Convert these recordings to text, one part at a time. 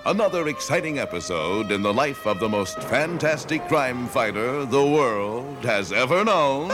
Another exciting episode in the life of the most fantastic crime fighter the world has ever known.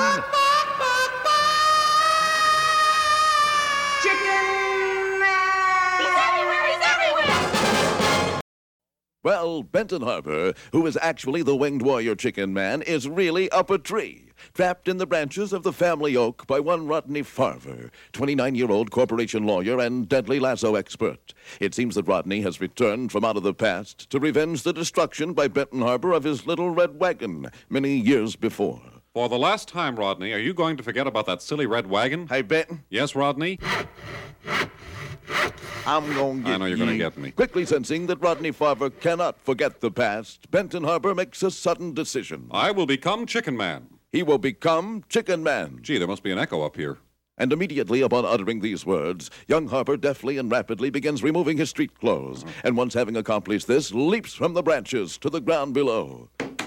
Chicken Man! He's everywhere! Well, Benton Harbor, who is actually the winged warrior Chicken Man, is really up a tree, trapped in the branches of the family oak by one Rodney Farver, 29-year-old corporation lawyer and deadly lasso expert. It seems that Rodney has returned from out of the past to revenge the destruction by Benton Harbor of his little red wagon many years before. For the last time, Rodney, are you going to forget about that silly red wagon? Hey, Benton. Yes, Rodney? I'm going to get I know you're going to get me. Quickly sensing that Rodney Farver cannot forget the past, Benton Harbor makes a sudden decision. I will become Chicken Man. He will become Chicken Man. Gee, there must be an echo up here. And immediately upon uttering these words, young Harbor deftly and rapidly begins removing his street clothes, and once having accomplished this, leaps from the branches to the ground below.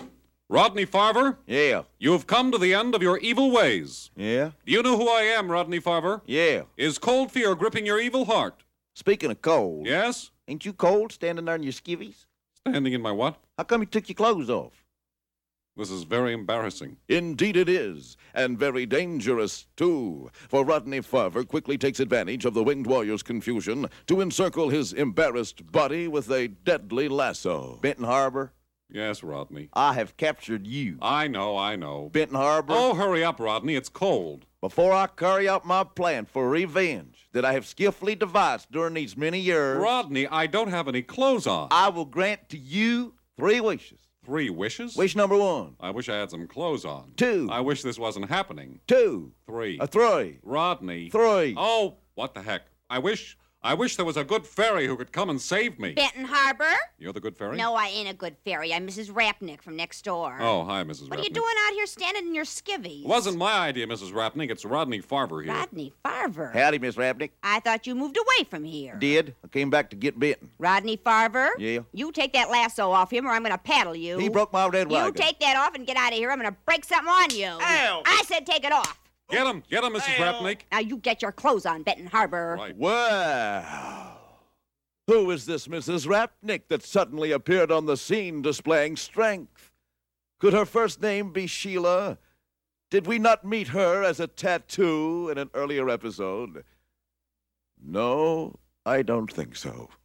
Rodney Farver? Yeah. You have come to the end of your evil ways. Yeah? Do you know who I am, Rodney Farver? Yeah. Is cold fear gripping your evil heart? Speaking of cold. Yes? Ain't you cold standing there in your skivvies? Standing in my what? How come you took your clothes off? This is very embarrassing. Indeed it is, and very dangerous, too. For Rodney Farver quickly takes advantage of the winged warrior's confusion to encircle his embarrassed body with a deadly lasso. Benton Harbor, Yes, Rodney. I have captured you. I know. Benton Harbor. Oh, hurry up, Rodney. It's cold. Before I carry out my plan for revenge that I have skillfully devised during these many years, Rodney, I don't have any clothes on. I will grant to you 3 wishes. 3 wishes? Wish number 1. I wish I had some clothes on. 2. I wish this wasn't happening. 2. 3. 3. Rodney. 3. Oh, what the heck. I wish there was a good fairy who could come and save me. Benton Harbor? You're the good fairy? No, I ain't a good fairy. I'm Mrs. Rapnick from next door. Oh, hi, Mrs. What are you Rapnick. doing out here standing in your skivvies? It wasn't my idea, Mrs. Rapnick. It's Rodney Farver here. Rodney Farver? Howdy, Miss Rapnick. I thought you moved away from here. Did. I came back to get Benton. Rodney Farver? Yeah? You take that lasso off him or I'm going to paddle you. He broke my red wagon. You take that off and get out of here. I'm going to break something on you. Ow! I said take it off. Get him, Mrs. Rapnick. Now you get your clothes on, Benton Harbor. Right. Well, who is this Mrs. Rapnick that suddenly appeared on the scene displaying strength? Could her first name be Sheila? Did we not meet her as a tattoo in an earlier episode? No, I don't think so.